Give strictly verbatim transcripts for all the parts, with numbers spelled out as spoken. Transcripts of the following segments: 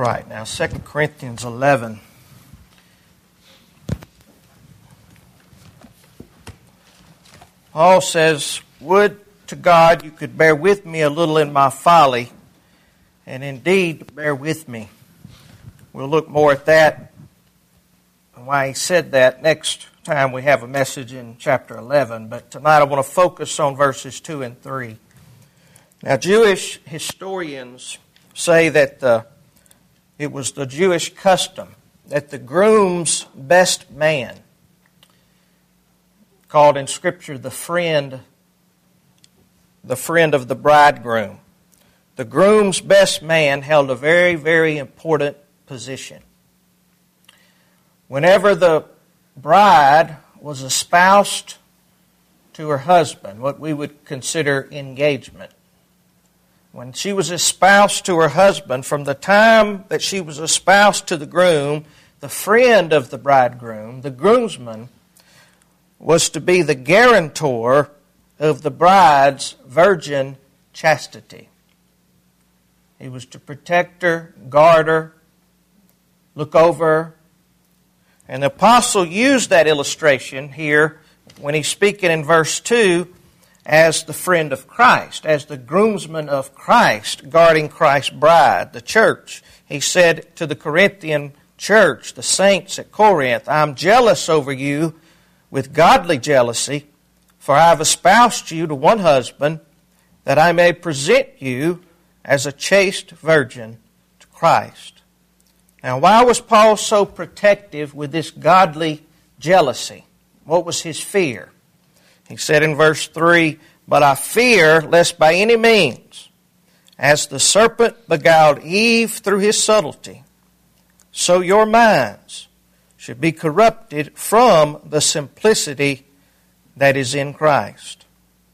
right, now Second Corinthians eleven. Paul says, "Would to God you could bear with me a little in my folly, and indeed bear with me." We'll look more at that and why he said that next time we have a message in chapter eleven. But tonight I want to focus on verses two and three. Now, Jewish historians say that the, it was the Jewish custom that the groom's best man, called in Scripture the friend, the friend of the bridegroom, the groom's best man held a very, very important position. Whenever the bride was espoused to her husband, what we would consider engagement, when she was espoused to her husband, from the time that she was espoused to the groom, the friend of the bridegroom, the groomsman, was to be the guarantor of the bride's virgin chastity. He was to protect her, guard her, look over her. And the apostle used that illustration here when he's speaking in verse two as the friend of Christ, as the groomsman of Christ, guarding Christ's bride, the church. He said to the Corinthian church, the saints at Corinth, "I'm jealous over you with godly jealousy, for I have espoused you to one husband, that I may present you as a chaste virgin to Christ." Now, why was Paul so protective with this godly jealousy? What was his fear? He said in verse three, "But I fear lest by any means, as the serpent beguiled Eve through his subtlety, so your minds should be corrupted from the simplicity that is in Christ."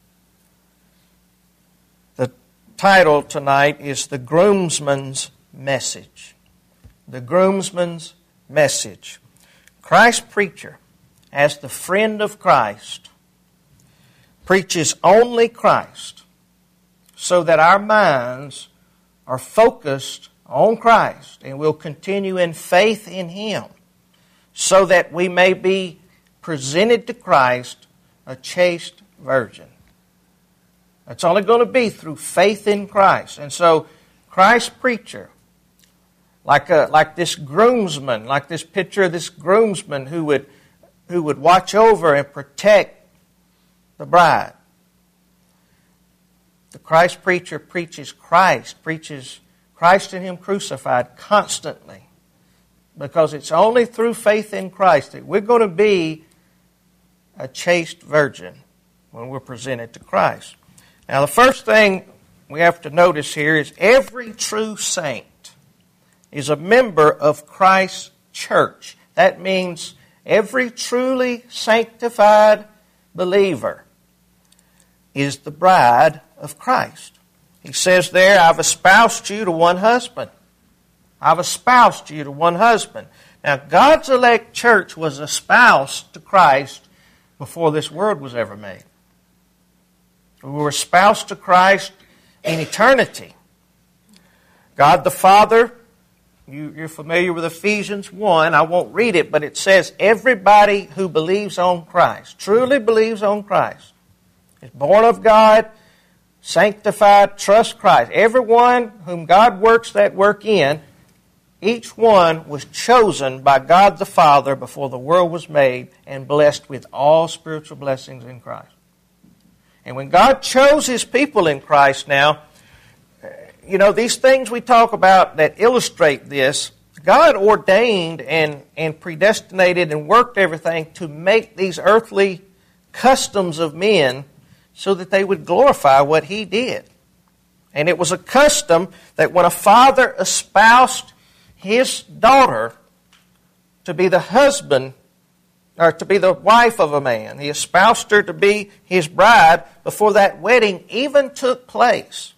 The title tonight is The Groomsman's Message. The Groomsman's Message. Christ's preacher, as the friend of Christ, preaches only Christ so that our minds are focused on Christ and will continue in faith in Him, so that we may be presented to Christ a chaste virgin. It's only going to be through faith in Christ. And so Christ's preacher, like a, like this groomsman, like this picture of this groomsman who would who would watch over and protect the bride. The Christ preacher preaches Christ, preaches Christ and Him crucified constantly, because it's only through faith in Christ that we're going to be a chaste virgin when we're presented to Christ. Now, the first thing we have to notice here is every true saint is a member of Christ's church. That means every truly sanctified believer is the bride of Christ. He says there, "I've espoused you to one husband." I've espoused you to one husband. Now, God's elect church was espoused to Christ before this world was ever made. We were espoused to Christ in eternity. God the Father, you, you're familiar with Ephesians one. I won't read it, but it says everybody who believes on Christ, truly believes on Christ, is born of God, sanctified, trust Christ. Everyone whom God works that work in, each one was chosen by God the Father before the world was made and blessed with all spiritual blessings in Christ. And when God chose His people in Christ now, you know, these things we talk about that illustrate this, God ordained and, and predestinated and worked everything to make these earthly customs of men so that they would glorify what He did. And it was a custom that when a father espoused his daughter to be the husband, or to be the wife of a man, he espoused her to be his bride before that wedding even took place.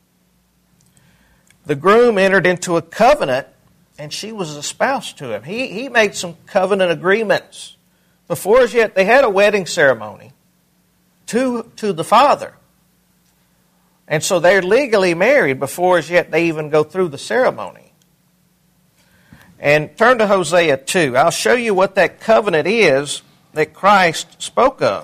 The groom entered into a covenant, and she was espoused to him. He, he made some covenant agreements. Before as yet, they had a wedding ceremony to, to the father. And so they're legally married before as yet they even go through the ceremony. And turn to Hosea two. I'll show you what that covenant is that Christ spoke of.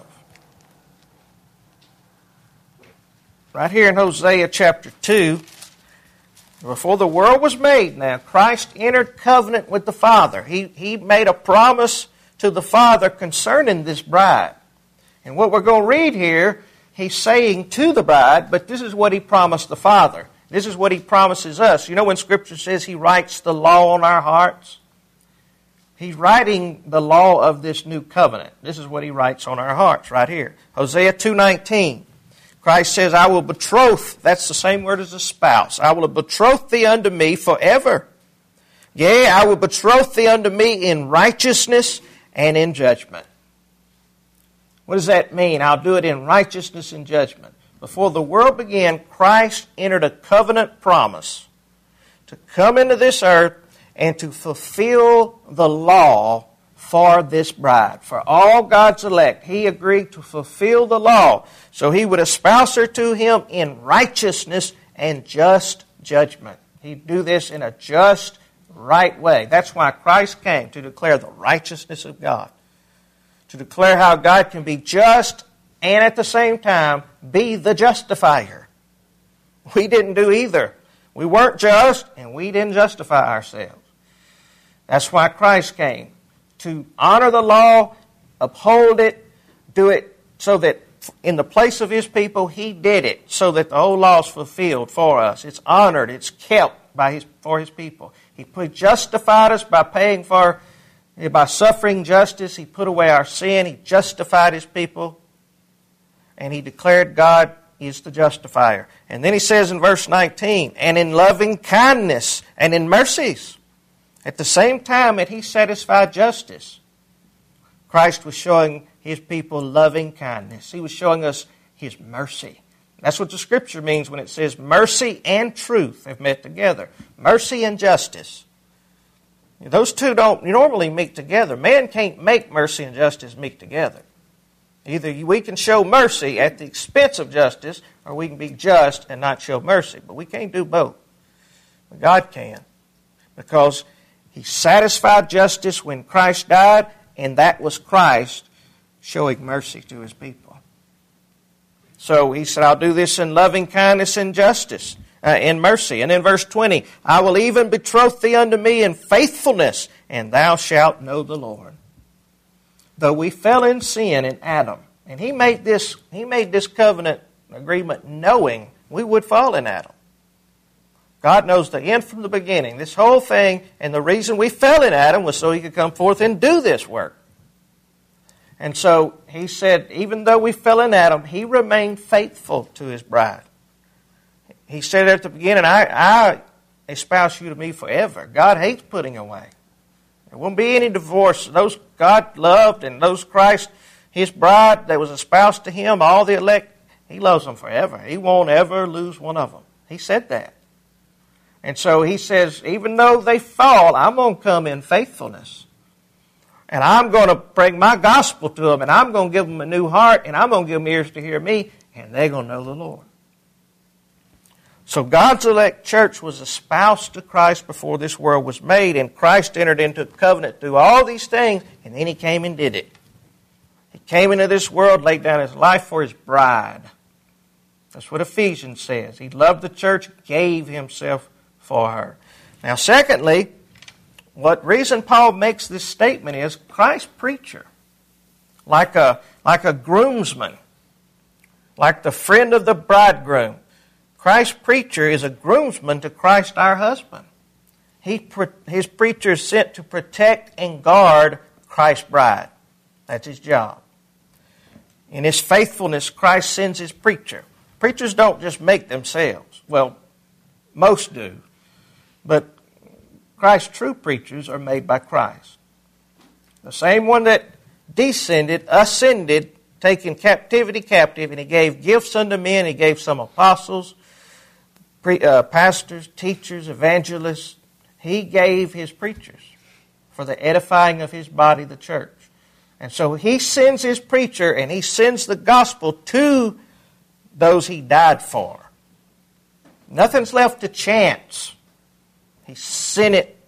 Right here in Hosea chapter two, before the world was made now, Christ entered covenant with the Father. He, he made a promise to the Father concerning this bride. And what we're going to read here, he's saying to the bride, but this is what he promised the Father. This is what he promises us. You know when Scripture says he writes the law on our hearts? He's writing the law of this new covenant. This is what he writes on our hearts right here. Hosea two nineteen. Christ says, I will betroth, that's the same word as a spouse. I will betroth thee unto me forever. Yea, I will betroth thee unto me in righteousness and in judgment. What does that mean? I'll do it in righteousness and judgment. Before the world began, Christ entered a covenant promise to come into this earth and to fulfill the law for this bride. For all God's elect, He agreed to fulfill the law. So He would espouse her to Him in righteousness and just judgment. He'd do this in a just, right way. That's why Christ came, to declare the righteousness of God. To declare how God can be just and at the same time be the justifier. We didn't do either. We weren't just and we didn't justify ourselves. That's why Christ came. To honor the law, uphold it, do it so that in the place of His people, He did it so that the whole law is fulfilled for us. It's honored, it's kept by His for His people. He put, justified us by paying for, by suffering justice. He put away our sin. He justified His people. And He declared God is the justifier. And then He says in verse nineteen, and in loving kindness and in mercies. At the same time that He satisfied justice, Christ was showing His people loving kindness. He was showing us His mercy. That's what the Scripture means when it says mercy and truth have met together. Mercy and justice. Those two don't normally meet together. Man can't make mercy and justice meet together. Either we can show mercy at the expense of justice, or we can be just and not show mercy. But we can't do both. But God can. Because He satisfied justice when Christ died, and that was Christ showing mercy to His people. So He said, I'll do this in loving kindness and justice, uh, in mercy. And in verse twenty, I will even betroth thee unto me in faithfulness, and thou shalt know the Lord. Though we fell in sin in Adam, and He made this, He made this covenant agreement knowing we would fall in Adam. God knows the end from the beginning. This whole thing, and the reason we fell in Adam was so He could come forth and do this work. And so He said, even though we fell in Adam, He remained faithful to His bride. He said at the beginning, I, I espouse you to me forever. God hates putting away. There won't be any divorce. Those God loved and those Christ, His bride that was espoused to Him, all the elect, He loves them forever. He won't ever lose one of them. He said that. And so He says, even though they fall, I'm going to come in faithfulness. And I'm going to bring my gospel to them, and I'm going to give them a new heart, and I'm going to give them ears to hear me, and they're going to know the Lord. So God's elect church was espoused to Christ before this world was made, and Christ entered into a covenant through all these things, and then He came and did it. He came into this world, laid down His life for His bride. That's what Ephesians says. He loved the church, gave Himself for her. Now, secondly, what reason Paul makes this statement is Christ's preacher, like a, like a groomsman, like the friend of the bridegroom. Christ's preacher is a groomsman to Christ our husband. He, his preacher is sent to protect and guard Christ's bride. That's his job. In His faithfulness, Christ sends His preacher. Preachers don't just make themselves. Well, most do. But Christ's true preachers are made by Christ. The same one that descended, ascended, taking captivity captive, and He gave gifts unto men. He gave some apostles, pre, uh, pastors, teachers, evangelists. He gave His preachers for the edifying of His body, the church. And so He sends His preacher, and He sends the gospel to those He died for. Nothing's left to chance. He sent it.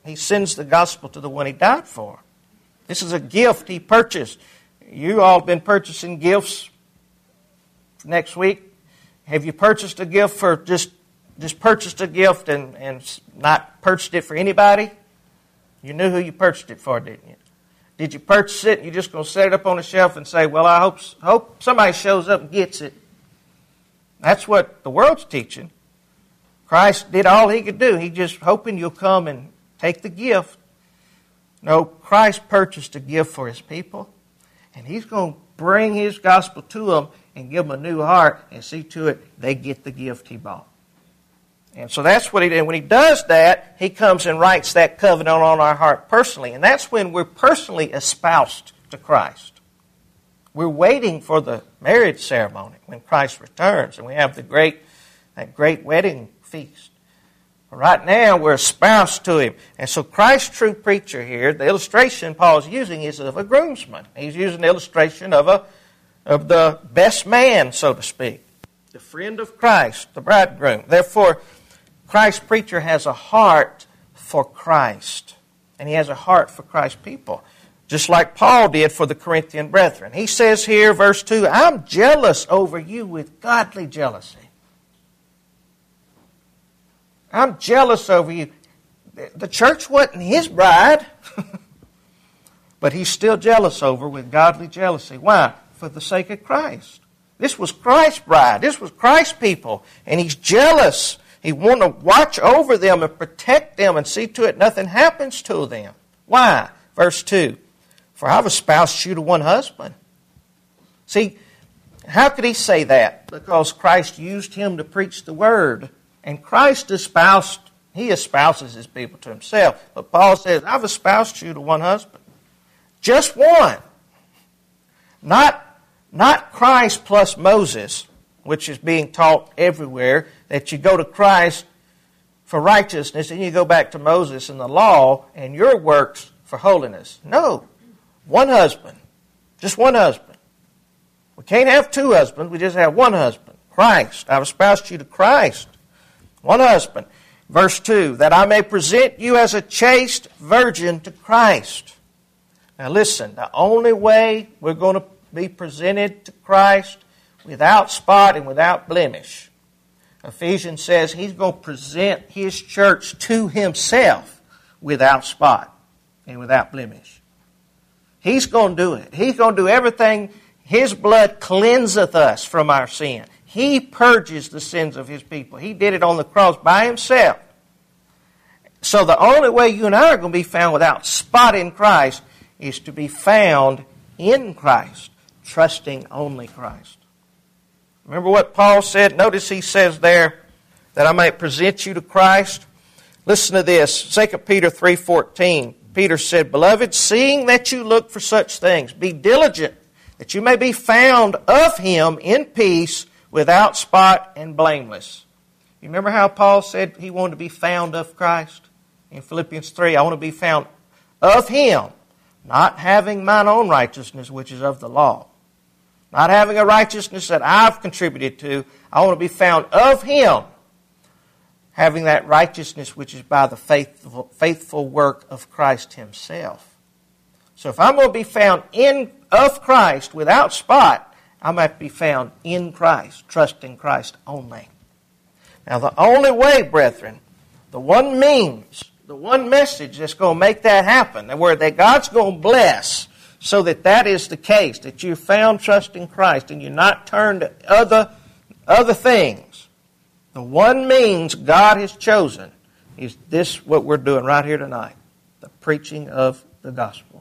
He sends the gospel to the one He died for. This is a gift He purchased. You all been purchasing gifts next week. Have you purchased a gift for just just purchased a gift and, and not purchased it for anybody? You knew who you purchased it for, didn't you? Did you purchase it and you're just going to set it up on the shelf and say, well, I hope hope somebody shows up and gets it? That's what the world's teaching. Christ did all He could do. He just hoping you'll come and take the gift. No, Christ purchased a gift for His people, and He's going to bring His gospel to them and give them a new heart and see to it they get the gift He bought. And so that's what He did. When He does that, He comes and writes that covenant on our heart personally. And that's when we're personally espoused to Christ. We're waiting for the marriage ceremony when Christ returns, and we have the great, that great wedding feast. But right now, we're espoused to Him. And so Christ's true preacher here, the illustration Paul's using is of a groomsman. He's using the illustration of a of the best man, so to speak, the friend of Christ, the bridegroom. Therefore, Christ's preacher has a heart for Christ, and he has a heart for Christ's people, just like Paul did for the Corinthian brethren. He says here, verse two, I'm jealous over you with godly jealousy. I'm jealous over you. The church wasn't his bride, but he's still jealous over with godly jealousy. Why? For the sake of Christ. This was Christ's bride. This was Christ's people. And he's jealous. He wants to watch over them and protect them and see to it nothing happens to them. Why? Verse two. For I've espoused you to one husband. See, how could he say that? Because Christ used him to preach the word. And Christ espoused, he espouses his people to himself. But Paul says, I've espoused you to one husband. Just one. Not Not Christ plus Moses, which is being taught everywhere, that you go to Christ for righteousness and you go back to Moses and the law and your works for holiness. No, one husband. Just one husband. We can't have two husbands, we just have one husband. Christ. I've espoused you to Christ. One husband. Verse two, that I may present you as a chaste virgin to Christ. Now listen, the only way we're going to be presented to Christ without spot and without blemish. Ephesians says He's going to present His church to Himself without spot and without blemish. He's going to do it. He's going to do everything. His blood cleanseth us from our sin. He purges the sins of His people. He did it on the cross by Himself. So the only way you and I are going to be found without spot in Christ is to be found in Christ, trusting only Christ. Remember what Paul said? Notice he says there that I might present you to Christ. Listen to this, Second Peter three fourteen. Peter said, Beloved, seeing that you look for such things, be diligent that you may be found of Him in peace, without spot and blameless. You remember how Paul said he wanted to be found of Christ? In Philippians three, I want to be found of Him, not having mine own righteousness, which is of the law. Not having a righteousness that I've contributed to. I want to be found of Him, having that righteousness which is by the faithful, faithful work of Christ Himself. So if I'm going to be found in of Christ without spot, I might be found in Christ, trusting Christ only. Now the only way, brethren, the one means, the one message that's going to make that happen, and where that God's going to bless, so that that is the case, that you're found trusting Christ and you're not turned to other, other things. The one means God has chosen is this what we're doing right here tonight, the preaching of the gospel.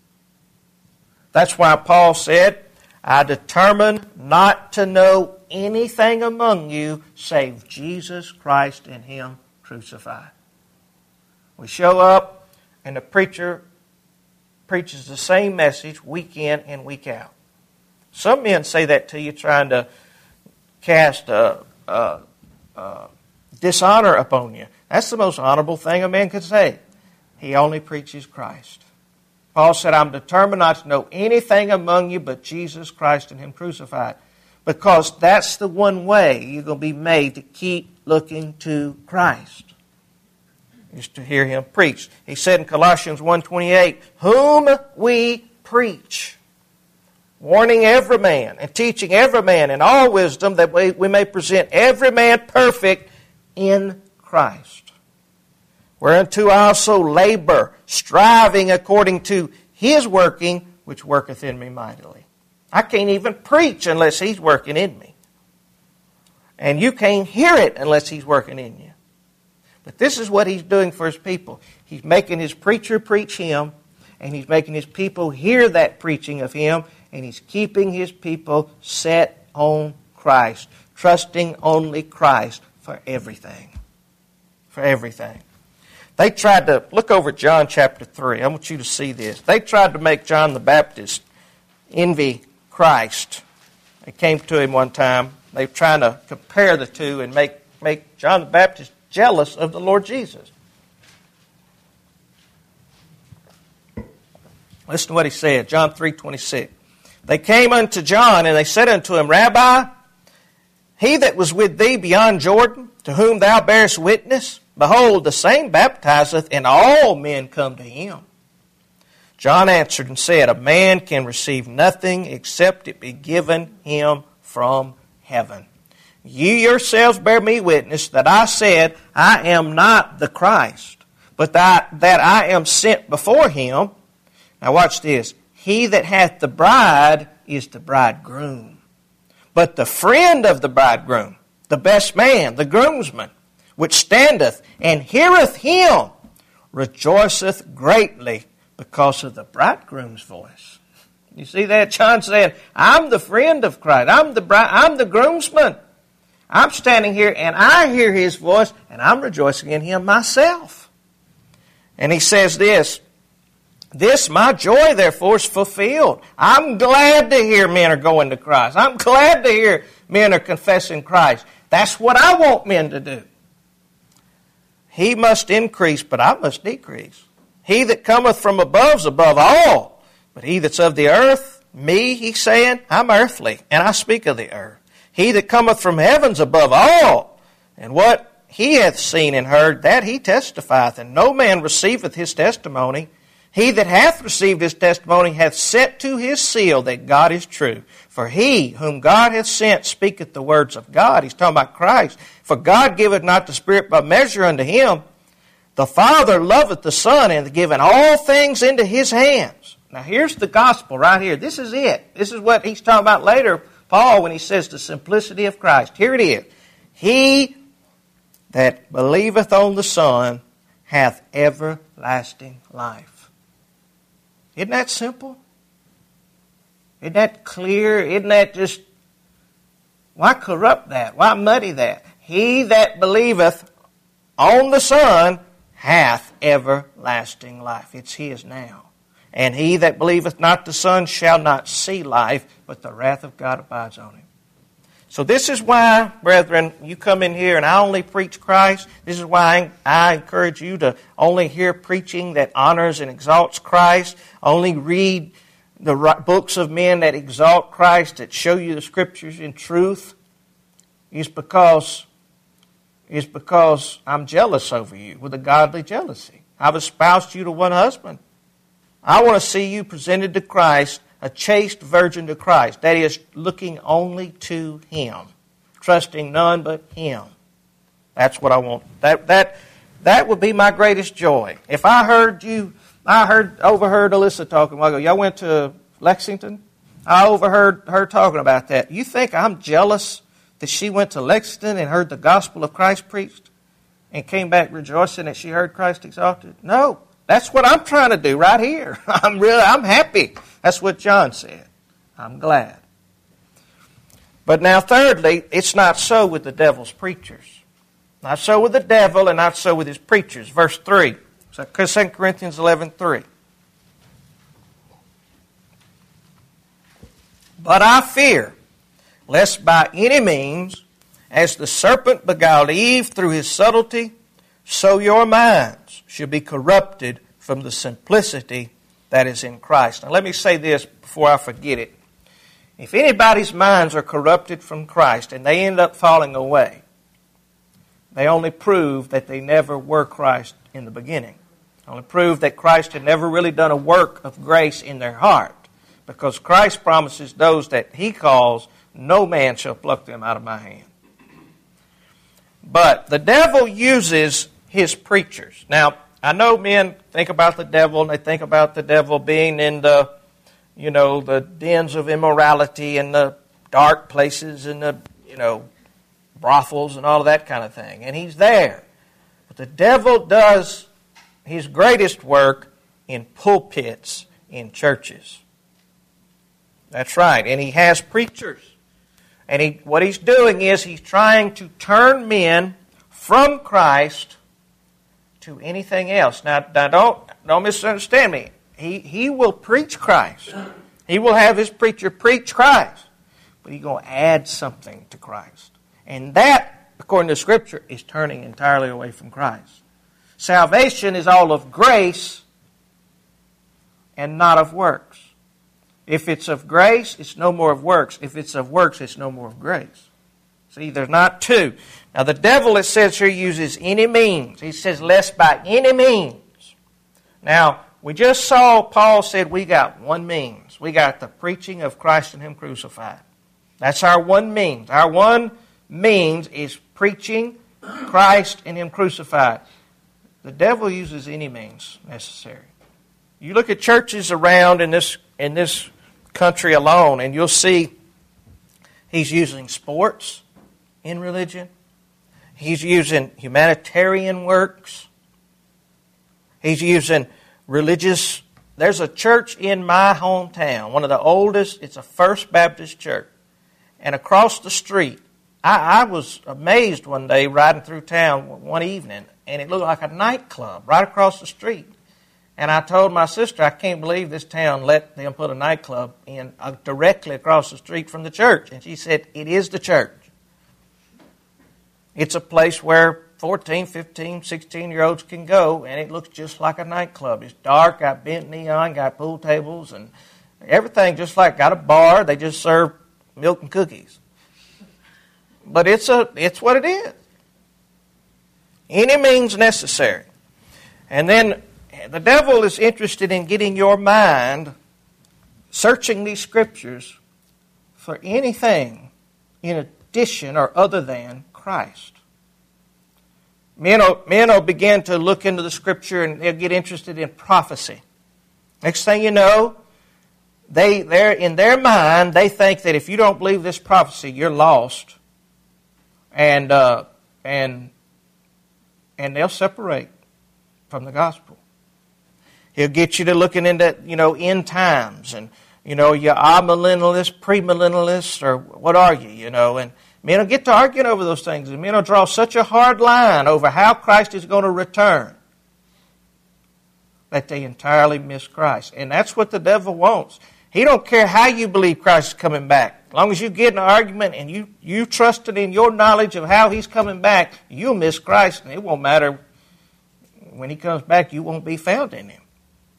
That's why Paul said, I determined not to know anything among you save Jesus Christ and Him crucified. We show up and the preacher preaches the same message week in and week out. Some men say that to you trying to cast a, a, a dishonor upon you. That's the most honorable thing a man could say. He only preaches Christ. Paul said, I'm determined not to know anything among you but Jesus Christ and Him crucified. Because that's the one way you're going to be made to keep looking to Christ. is to hear him preach. He said in Colossians one twenty-eight, whom we preach, warning every man and teaching every man in all wisdom, that we, we may present every man perfect in Christ. Whereunto I also labor, striving according to his working, which worketh in me mightily. I can't even preach unless he's working in me. And you can't hear it unless he's working in you. But this is what he's doing for his people. He's making his preacher preach him, and he's making his people hear that preaching of him, and he's keeping his people set on Christ, trusting only Christ for everything. For everything. They tried to, look over at John chapter three. I want you to see this. They tried to make John the Baptist envy Christ. They came to him one time. They were trying to compare the two and make, make John the Baptist jealous of the Lord Jesus. Listen to what he said, John three twenty-six. They came unto John, and they said unto him, Rabbi, he that was with thee beyond Jordan, to whom thou bearest witness, behold, the same baptizeth, and all men come to him. John answered and said, a man can receive nothing except it be given him from heaven. Ye yourselves bear me witness that I said, I am not the Christ, but that, that I am sent before him. Now watch this. He that hath the bride is the bridegroom. But the friend of the bridegroom, the best man, the groomsman, which standeth and heareth him, rejoiceth greatly because of the bridegroom's voice. You see that? John said, I'm the friend of Christ. I'm the bride, I'm the groomsman. I'm standing here and I hear his voice and I'm rejoicing in him myself. And he says this, this my joy therefore is fulfilled. I'm glad to hear men are going to Christ. I'm glad to hear men are confessing Christ. That's what I want men to do. He must increase, but I must decrease. He that cometh from above is above all. But he that's of the earth, me, he's saying, I'm earthly, and I speak of the earth. He that cometh from heaven's above all. And what he hath seen and heard, that he testifieth, and no man receiveth his testimony. He that hath received his testimony hath set to his seal that God is true. For he whom God hath sent speaketh the words of God. He's talking about Christ. For God giveth not the Spirit by measure unto him. The Father loveth the Son, and hath given all things into his hands. Now here's the gospel right here. This is it. This is what he's talking about later, Paul, when he says the simplicity of Christ. Here it is. He that believeth on the Son hath everlasting life. Isn't that simple? Isn't that clear? Isn't that just, why corrupt that? Why muddy that? He that believeth on the Son hath everlasting life. It's his now. And he that believeth not the Son shall not see life, but the wrath of God abides on him. So this is why, brethren, you come in here and I only preach Christ. This is why I encourage you to only hear preaching that honors and exalts Christ. Only read the books of men that exalt Christ, that show you the Scriptures in truth. Is because, is because I'm jealous over you with a godly jealousy. I've espoused you to one husband. I want to see you presented to Christ, a chaste virgin to Christ. That is, looking only to Him, trusting none but Him. That's what I want. That that that would be my greatest joy. If I heard you, I heard overheard Alyssa talking a while ago. Y'all went to Lexington? I overheard her talking about that. You think I'm jealous that she went to Lexington and heard the gospel of Christ preached and came back rejoicing that she heard Christ exalted? No. That's what I'm trying to do right here. I'm really, I'm happy. That's what John said. I'm glad. But now thirdly, it's not so with the devil's preachers. Not so with the devil and not so with his preachers. Verse three. Second Corinthians eleven three. But I fear, lest by any means, as the serpent beguiled Eve through his subtlety, so your minds should be corrupted from the simplicity that is in Christ. Now let me say this before I forget it. If anybody's minds are corrupted from Christ and they end up falling away, they only prove that they never were Christ in the beginning. Only proved that Christ had never really done a work of grace in their heart, because Christ promises those that He calls, no man shall pluck them out of my hand. But the devil uses his preachers. Now, I know men think about the devil, and they think about the devil being in the, you know, the dens of immorality and the dark places and the, you know, brothels and all of that kind of thing. And he's there. But the devil does his greatest work in pulpits, in churches. That's right. And he has preachers. And he, what he's doing is he's trying to turn men from Christ to anything else. Now, now don't, don't misunderstand me. He, he will preach Christ. He will have his preacher preach Christ. But he's going to add something to Christ. And that, according to Scripture, is turning entirely away from Christ. Salvation is all of grace and not of works. If it's of grace, it's no more of works. If it's of works, it's no more of grace. See, there's not two. Now, the devil, it says here, uses any means. He says, lest by any means. Now, we just saw Paul said we got one means. We got the preaching of Christ and Him crucified. That's our one means. Our one means is preaching Christ and Him crucified. The devil uses any means necessary. You look at churches around in this in this country alone, and you'll see he's using sports in religion. He's using humanitarian works. He's using religious. There's a church in my hometown, one of the oldest. It's a First Baptist church. And across the street, I, I was amazed one day riding through town one evening, and it looked like a nightclub right across the street. And I told my sister, I can't believe this town let them put a nightclub in uh, directly across the street from the church. And she said, it is the church. It's a place where fourteen, fifteen, sixteen-year-olds can go, and it looks just like a nightclub. It's dark, got bent neon, got pool tables, and everything just like, got a bar. They just serve milk and cookies. But it's a it's what it is. Any means necessary. And then the devil is interested in getting your mind searching these Scriptures for anything in addition or other than Christ. Men will, men will begin to look into the Scripture and they'll get interested in prophecy. Next thing you know, they they're in their mind, they think that if you don't believe this prophecy, you're lost. And uh, and and they'll separate from the gospel. He'll get you to looking into, you know, end times, and, you know, you're amillennialist, premillennialist, or what are you, you know, and men will get to arguing over those things, and men will draw such a hard line over how Christ is going to return that they entirely miss Christ. And that's what the devil wants. He don't care how you believe Christ is coming back. As long as you get in an argument and you, you trusted in your knowledge of how He's coming back, you'll miss Christ, and it won't matter. When He comes back, you won't be found in Him.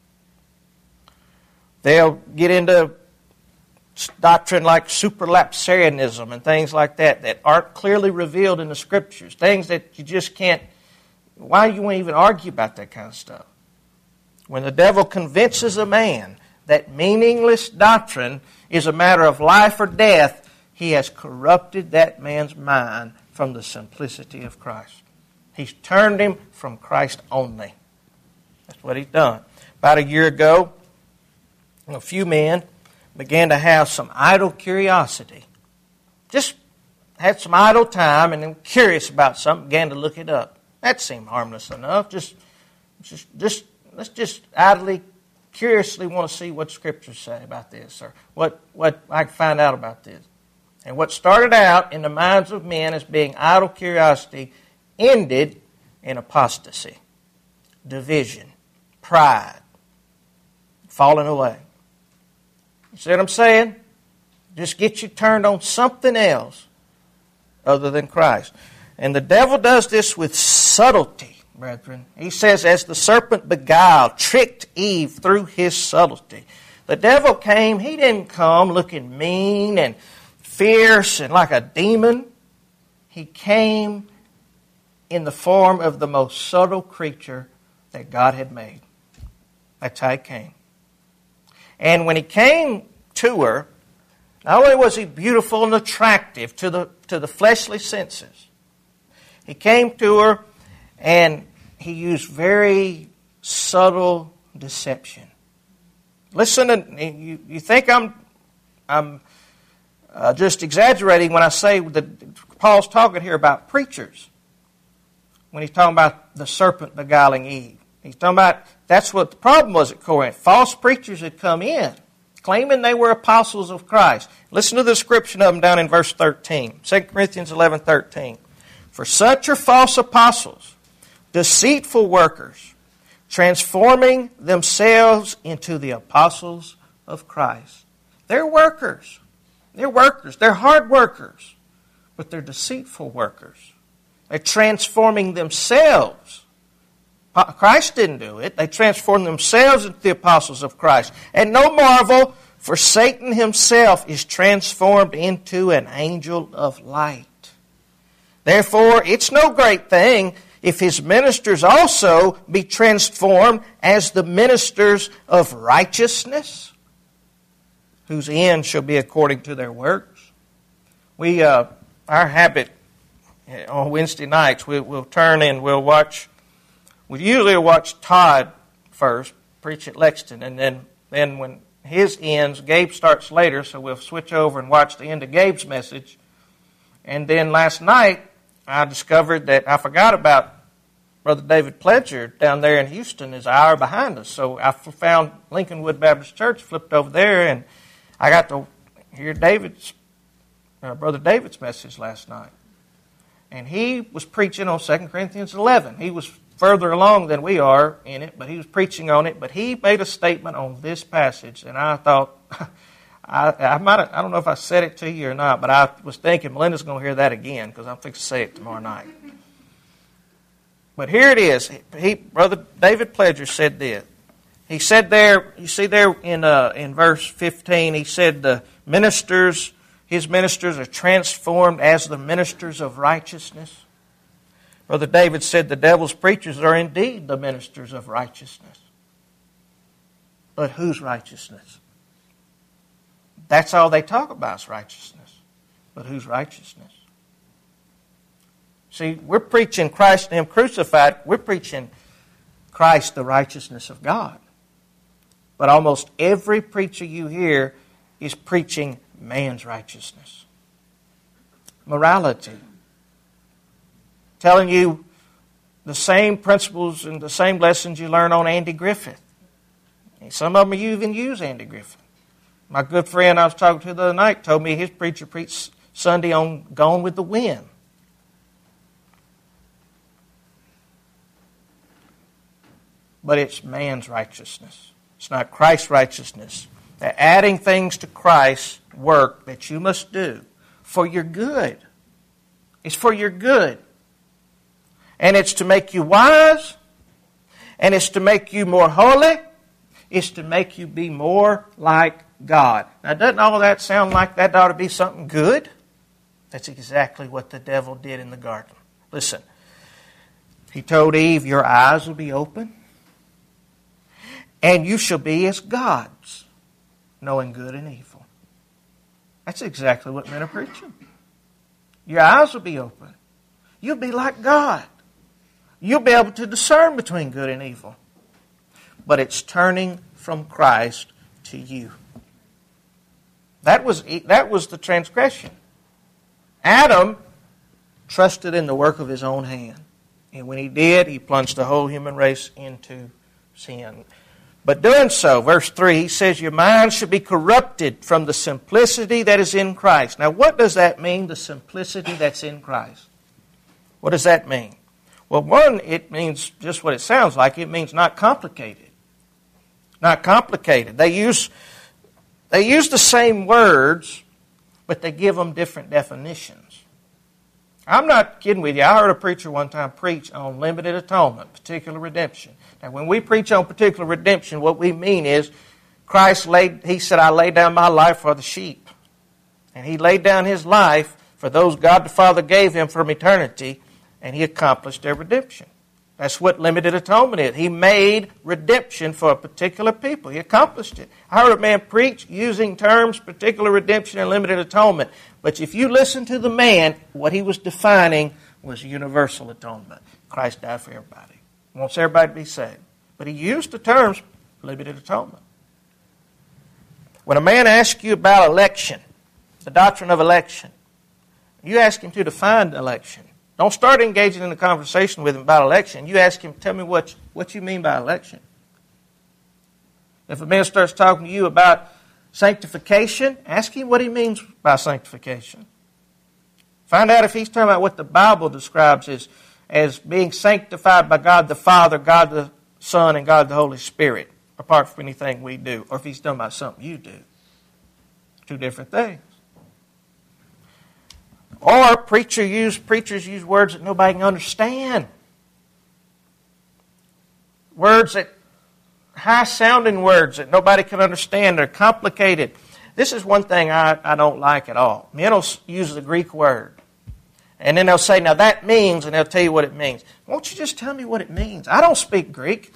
They'll get into doctrine like superlapsarianism and things like that that aren't clearly revealed in the Scriptures. Things that you just can't... Why do you want to even argue about that kind of stuff? When the devil convinces a man that meaningless doctrine is a matter of life or death, he has corrupted that man's mind from the simplicity of Christ. He's turned him from Christ only. That's what he's done. About a year ago, a few men began to have some idle curiosity. Just had some idle time and then curious about something, began to look it up. That seemed harmless enough. Just, just, just let's just idly, curiously want to see what Scriptures say about this, or what, what I can find out about this. And what started out in the minds of men as being idle curiosity ended in apostasy, division, pride, falling away. You see what I'm saying? Just get you turned on something else other than Christ. And the devil does this with subtlety, brethren. He says, as the serpent beguiled, tricked Eve through his subtlety. The devil came, he didn't come looking mean and fierce and like a demon. He came in the form of the most subtle creature that God had made. That's how He came. And when He came to her, not only was He beautiful and attractive to the, to the fleshly senses, He came to her and He used very subtle deception. Listen, to, you, you think I'm, I'm uh, just exaggerating when I say that Paul's talking here about preachers. When he's talking about the serpent beguiling Eve. He's talking about, that's what the problem was at Corinth. False preachers had come in, claiming they were apostles of Christ. Listen to the description of them down in verse thirteen. Second Corinthians eleven thirteen. For such are false apostles, deceitful workers, transforming themselves into the apostles of Christ. They're workers. They're workers. They're hard workers. But they're deceitful workers. They're transforming themselves. Christ didn't do it. They transformed themselves into the apostles of Christ. And no marvel, for Satan himself is transformed into an angel of light. Therefore, it's no great thing if his ministers also be transformed as the ministers of righteousness, whose end shall be according to their works. We, uh, our habit on Wednesday nights, we, we'll turn and we'll watch, we usually watch Todd first, preach at Lexington, and then, then when his ends, Gabe starts later, so we'll switch over and watch the end of Gabe's message. And then last night, I discovered that I forgot about Brother David Pledger down there in Houston is an hour behind us. So I found Lincolnwood Baptist Church, flipped over there, and I got to hear David's, uh, Brother David's message last night. And he was preaching on Second Corinthians eleven. He was further along than we are in it, but he was preaching on it. But he made a statement on this passage, and I thought, I, I might have, I don't know if I said it to you or not, but I was thinking Melinda's going to hear that again because I'm fixing to say it tomorrow night. But here it is. He, Brother David Pledger said this. He said there, you see there in uh, in verse fifteen, he said the ministers, his ministers are transformed as the ministers of righteousness. Brother David said the devil's preachers are indeed the ministers of righteousness. But whose righteousness? That's all they talk about is righteousness. But whose righteousness? See, we're preaching Christ and Him crucified. We're preaching Christ, the righteousness of God. But almost every preacher you hear is preaching man's righteousness. Morality. Telling you the same principles and the same lessons you learn on Andy Griffith. And some of them you even use Andy Griffith. My good friend I was talking to the other night told me his preacher preached Sunday on Gone with the Wind. But it's man's righteousness. It's not Christ's righteousness. They're adding things to Christ's work that you must do for your good. It's for your good. And it's to make you wise. And it's to make you more holy. It's to make you be more like God. Now, doesn't all that sound like that ought to be something good? That's exactly what the devil did in the garden. Listen, he told Eve, your eyes will be open, and you shall be as gods, knowing good and evil. That's exactly what men are preaching. Your eyes will be open. You'll be like God. You'll be able to discern between good and evil. But it's turning from Christ to you. That was, that was the transgression. Adam trusted in the work of his own hand. And when he did, he plunged the whole human race into sin. But doing so, verse three, he says, your mind should be corrupted from the simplicity that is in Christ. Now, what does that mean, the simplicity that's in Christ? What does that mean? Well, one, it means just what it sounds like. It means not complicated. Not complicated. They use, they use the same words, but they give them different definitions. I'm not kidding with you. I heard a preacher one time preach on limited atonement, particular redemption. Now, when we preach on particular redemption, what we mean is Christ laid, He said, I laid down my life for the sheep. And He laid down His life for those God the Father gave Him from eternity, and He accomplished their redemption. That's what limited atonement is. He made redemption for a particular people. He accomplished it. I heard a man preach using terms particular redemption and limited atonement. But if you listen to the man, what he was defining was universal atonement. Christ died for everybody. He wants everybody to be saved. But he used the terms limited atonement. When a man asks you about election, the doctrine of election, you ask him to define election. Don't start engaging in a conversation with him about election. You ask him, tell me what, what you mean by election. If a man starts talking to you about sanctification, ask him what he means by sanctification. Find out if he's talking about what the Bible describes as, as being sanctified by God the Father, God the Son, and God the Holy Spirit, apart from anything we do, or if he's talking about something you do. Two different things. Or preacher use, preachers use words that nobody can understand. Words that, high-sounding words that nobody can understand. They're complicated. This is one thing I, I don't like at all. Men will use the Greek word. And then they'll say, now that means, and they'll tell you what it means. Won't you just tell me what it means? I don't speak Greek.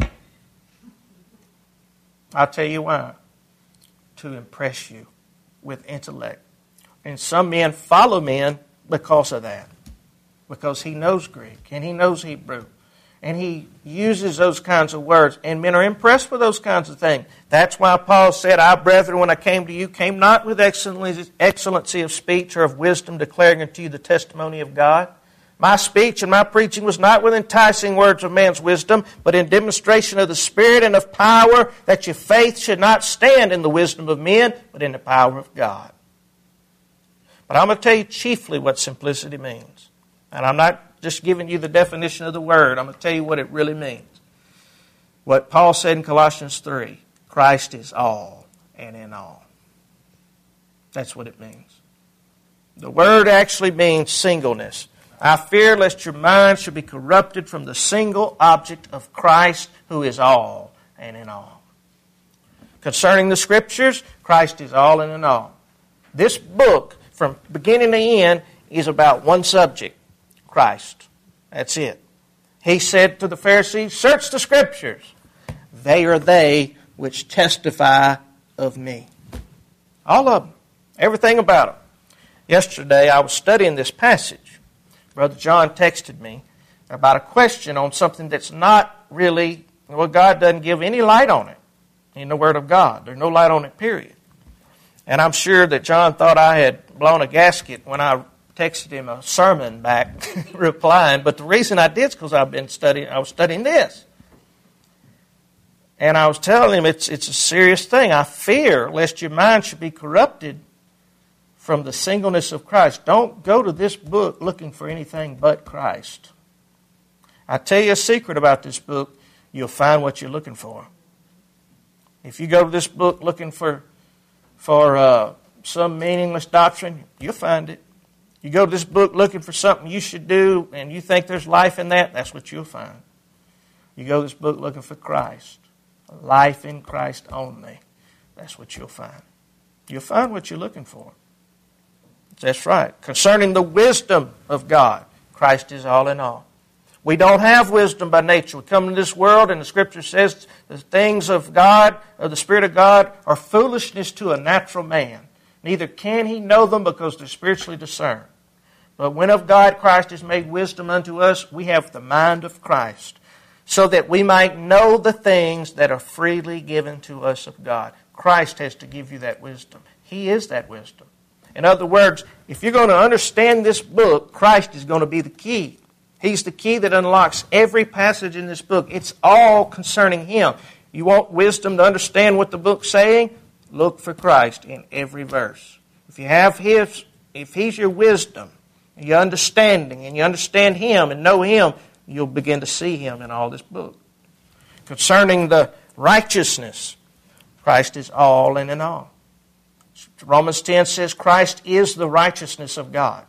I'll tell you why. To impress you with intellect. And some men follow men because of that. Because he knows Greek and he knows Hebrew. And he uses those kinds of words. And men are impressed with those kinds of things. That's why Paul said, I, brethren, when I came to you, came not with excellency of speech or of wisdom, declaring unto you the testimony of God. My speech and my preaching was not with enticing words of man's wisdom, but in demonstration of the Spirit and of power, that your faith should not stand in the wisdom of men, but in the power of God. But I'm going to tell you chiefly what simplicity means. And I'm not just giving you the definition of the word. I'm going to tell you what it really means. What Paul said in Colossians three, Christ is all and in all. That's what it means. The word actually means singleness. I fear lest your mind should be corrupted from the single object of Christ, who is all and in all. Concerning the Scriptures, Christ is all and in all. This book, from beginning to end, is about one subject, Christ. That's it. He said to the Pharisees, search the Scriptures. They are they which testify of me. All of them. Everything about them. Yesterday I was studying this passage. Brother John texted me about a question on something that's not really, well, God doesn't give any light on it in the Word of God. There's no light on it, period. And I'm sure that John thought I had blown a gasket when I texted him a sermon back replying. But the reason I did is because I've been studying, I was studying this. And I was telling him it's, it's a serious thing. I fear lest your mind should be corrupted from the singleness of Christ. Don't go to this book looking for anything but Christ. I tell you a secret about this book, you'll find what you're looking for. If you go to this book looking for for uh, some meaningless doctrine, you'll find it. You go to this book looking for something you should do and you think there's life in that, that's what you'll find. You go to this book looking for Christ, life in Christ only, that's what you'll find. You'll find what you're looking for. That's right. Concerning the wisdom of God, Christ is all in all. We don't have wisdom by nature. We come into this world and the Scripture says the things of God, or the Spirit of God, are foolishness to a natural man. Neither can he know them because they're spiritually discerned. But when of God Christ is made wisdom unto us, we have the mind of Christ, so that we might know the things that are freely given to us of God. Christ has to give you that wisdom. He is that wisdom. In other words, if you're going to understand this book, Christ is going to be the key. He's the key that unlocks every passage in this book. It's all concerning Him. You want wisdom to understand what the book's saying? Look for Christ in every verse. If you have His, if He's your wisdom, and your understanding, and you understand Him and know Him, you'll begin to see Him in all this book. Concerning the righteousness, Christ is all and in all. Romans ten says Christ is the righteousness of God.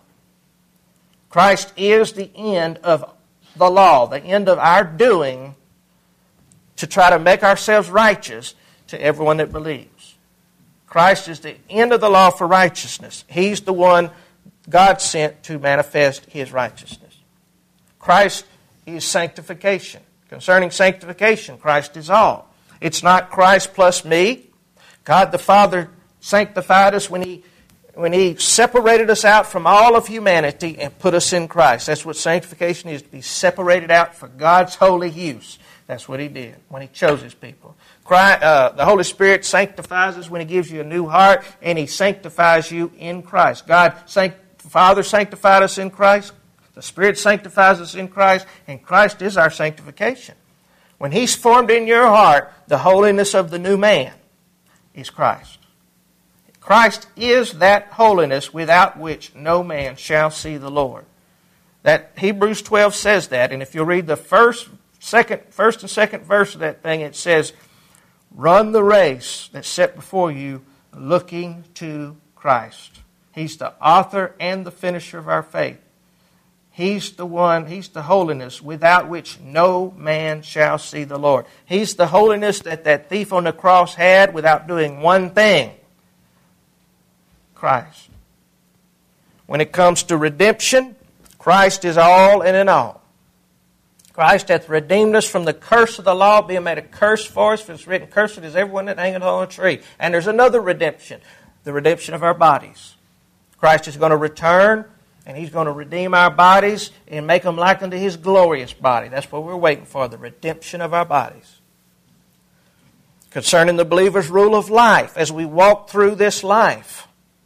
Christ is the end of the law, the end of our doing to try to make ourselves righteous to everyone that believes. Christ is the end of the law for righteousness. He's the one God sent to manifest His righteousness. Christ is sanctification. Concerning sanctification, Christ is all. It's not Christ plus me. God the Father sanctified us when He when He separated us out from all of humanity and put us in Christ. That's what sanctification is, to be separated out for God's holy use. That's what He did when He chose His people. Christ, uh, the Holy Spirit sanctifies us when He gives you a new heart, and He sanctifies you in Christ. God, sanct- Father sanctified us in Christ. The Spirit sanctifies us in Christ, and Christ is our sanctification. When He's formed in your heart, the holiness of the new man is Christ. Christ is that holiness without which no man shall see the Lord. That Hebrews twelve says that, and if you'll read the first, second, first and second verse of that thing, it says, "Run the race that's set before you, looking to Christ." He's the author and the finisher of our faith. He's the one, He's the holiness without which no man shall see the Lord. He's the holiness that that thief on the cross had without doing one thing. Christ. When it comes to redemption, Christ is all and in all. Christ hath redeemed us from the curse of the law, being made a curse for us, for it's written, "Cursed is everyone that hangeth on a tree." And there's another redemption, the redemption of our bodies. Christ is going to return, and He's going to redeem our bodies and make them like unto His glorious body. That's what we're waiting for, the redemption of our bodies. Concerning the believer's rule of life, as we walk through this life,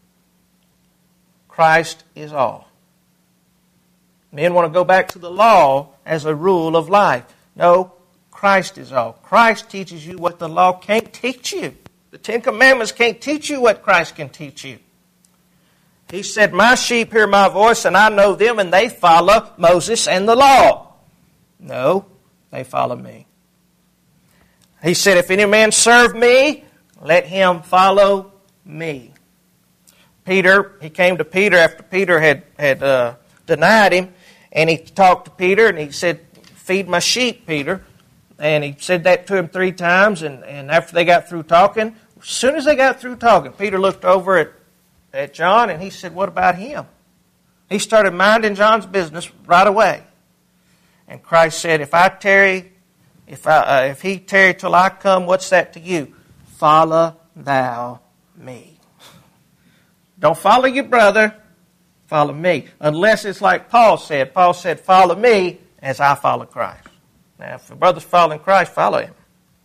Christ is all. Men want to go back to the law as a rule of life. No, Christ is all. Christ teaches you what the law can't teach you. The Ten Commandments can't teach you what Christ can teach you. He said, "My sheep hear my voice, and I know them, and they follow Moses and the law." No, they follow me. He said, "If any man serve me, let him follow me." Peter, he came to Peter after Peter had, had uh, denied him, and he talked to Peter, and he said, "Feed my sheep, Peter." And he said that to him three times, and, and after they got through talking, as soon as they got through talking, Peter looked over at, at John, and he said, "What about him?" He started minding John's business right away. And Christ said, "If I tarry, if, I, uh, if he tarry till I come, what's that to you? Follow thou me." Don't follow your brother, follow me. Unless it's like Paul said. Paul said, "Follow me as I follow Christ." Now, if the brother's following Christ, follow him.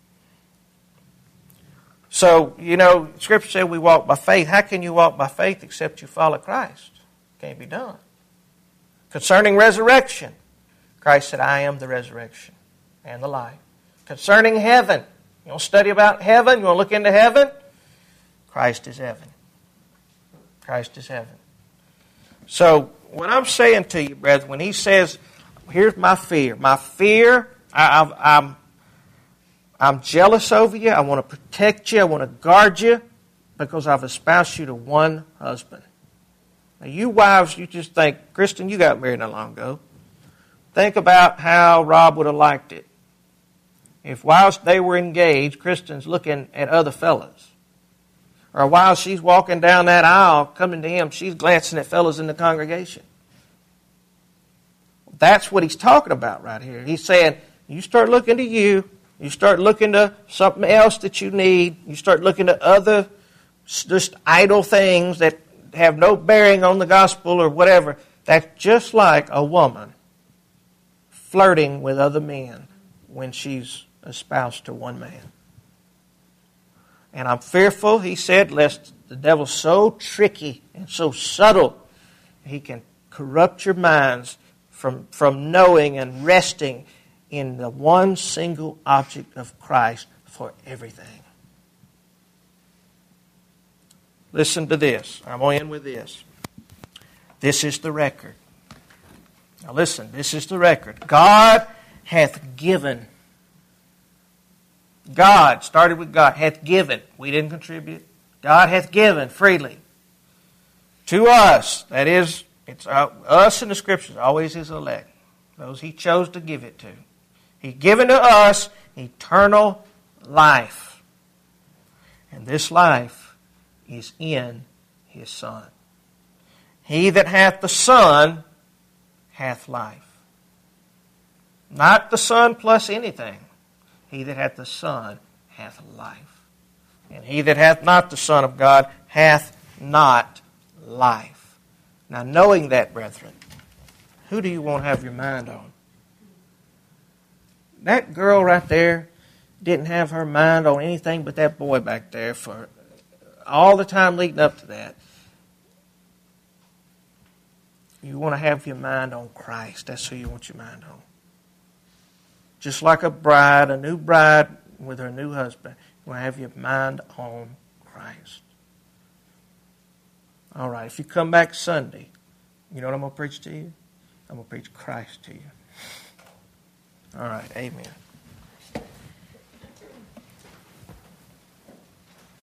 So, you know, Scripture said we walk by faith. How can you walk by faith except you follow Christ? Can't be done. Concerning resurrection, Christ said, "I am the resurrection and the life." Concerning heaven, you want to study about heaven? You want to look into heaven? Christ is heaven. Christ is heaven. So, what I'm saying to you, brethren, when He says, here's my fear. My fear, I, I, I'm, I'm jealous over you. I want to protect you. I want to guard you because I've espoused you to one husband. Now, you wives, you just think, Kristen, you got married not long ago. Think about how Rob would have liked it if whilst they were engaged, Kristen's looking at other fellas. Or while she's walking down that aisle, coming to him, she's glancing at fellas in the congregation. That's what he's talking about right here. He's saying, you start looking to you, you start looking to something else that you need, you start looking to other just idle things that have no bearing on the gospel or whatever. That's just like a woman flirting with other men when she's espoused to one man. And I'm fearful, he said, lest the devil's so tricky and so subtle, he can corrupt your minds from, from knowing and resting in the one single object of Christ for everything. Listen to this. I'm going to end with this. This is the record. Now listen, this is the record. God hath given. God, started with God, hath given. We didn't contribute. God hath given freely to us. That is, it's us in the Scriptures, always His elect. Those He chose to give it to. He's given to us eternal life. And this life is in His Son. He that hath the Son hath life. Not the Son plus anything. He that hath the Son hath life. And he that hath not the Son of God hath not life. Now, knowing that, brethren, who do you want to have your mind on? That girl right there didn't have her mind on anything but that boy back there for all the time leading up to that. You want to have your mind on Christ. That's who you want your mind on. Just like a bride, a new bride with her new husband, you want to have your mind on Christ. All right, if you come back Sunday, you know what I'm going to preach to you? I'm going to preach Christ to you. All right, amen.